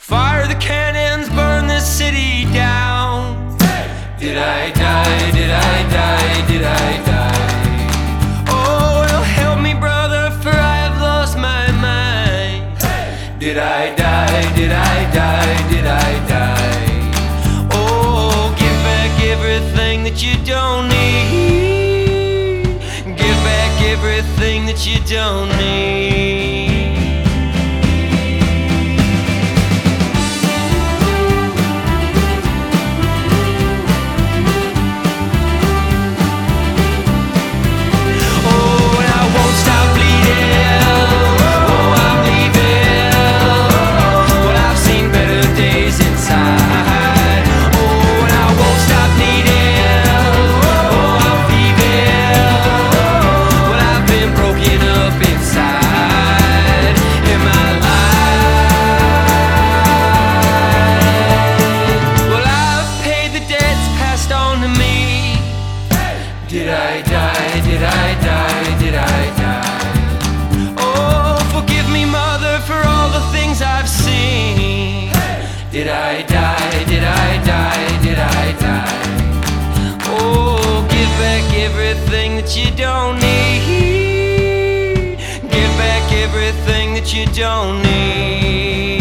Fire the cannons, burn this city down. Did I die? Did I die? Did I die? Oh, well, help me, brother, for I have lost my mind. Did I die? Did I die? Did I die? Oh, give back everything that you don't need. Give back everything that you don't need. Did I die? Did I die? Did I die? Oh, forgive me, mother, for all the things I've seen. Did I die? Did I die? Did I die? Oh, give back everything that you don't need. Give back everything that you don't need.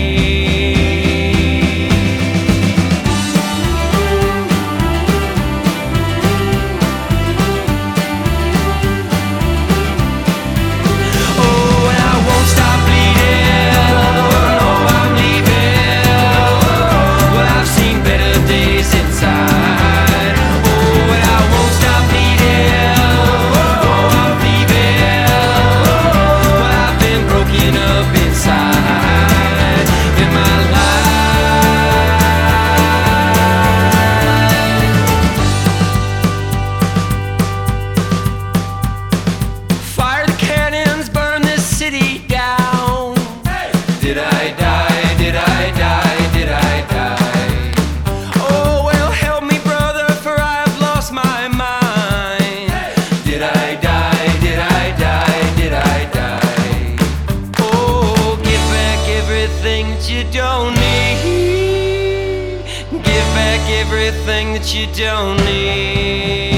Did I die? Did I die? Did I die? Oh, well, help me, brother, for I have lost my mind. Did I die? Did I die? Did I die? Oh, give back everything that you don't need. Give back everything that you don't need.